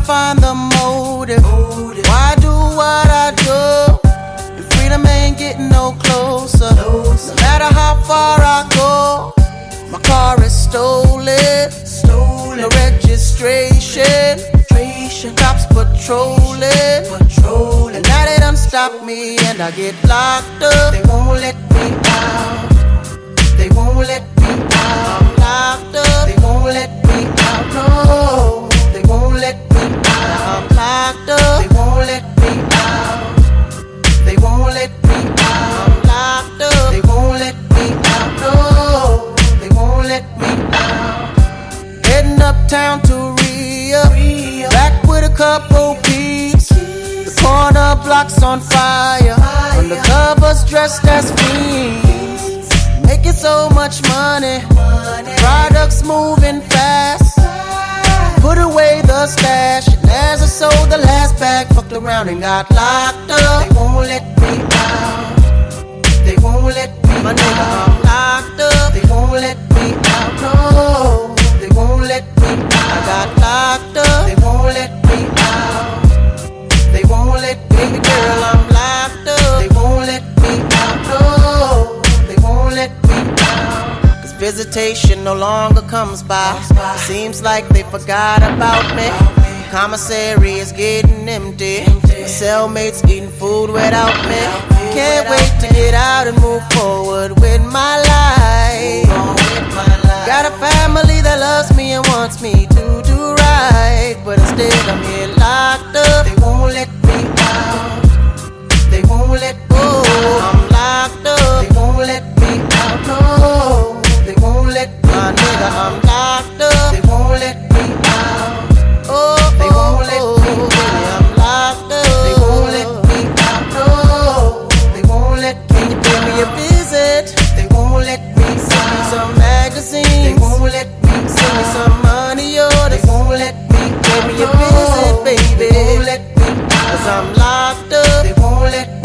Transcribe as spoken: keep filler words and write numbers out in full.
find the motive. Why do what I do? And freedom ain't getting no closer. No matter how far I go, my car is stolen. No registration. Cops patrolling. And now they done stop me and I get locked up. They won't let me out. They won't let me out. I'm locked up. They won't let me out. No, they won't let me out. I'm locked up. They won't let me out. They won't let me out. I'm locked up. They won't let me out. No, they won't let me out. Heading uptown to Ria, back with a couple peeps. The corner block's on fire. Undercovers dressed as fiends. Making so much money. Products moving fast. Put away the stash. And as I sold the last bag, fucked around and got locked up. They won't let me out. They won't let me My out. nigga, I'm locked up. They won't let me out. No, they won't let me out. I got locked up. They won't let me out. They won't let me Baby girl, out. I'm locked up. They won't let me out. No, they won't let me out. Cause visitation no longer comes by. It seems like they forgot about me. Commissary is getting empty. My cellmates eating food without me. Can't wait to get out and move forward with my life. Got a family that loves me and wants me to do right, but instead I'm here locked up. They won't let me out. They won't let me Oh, out. I'm locked up. They won't let me out. No, they won't let me My nigga, out. I'm locked up. They won't let me out. Oh, They won't let oh, me oh, baby, out. I'm locked up. They won't let me out. No, they won't let me Can you pay me a out. visit? They won't let me Send me out. some They magazines. won't let me Send me out. some money They orders. won't let me Pay me a out. visit, baby. They won't let me Cause out. I'm locked up. They won't let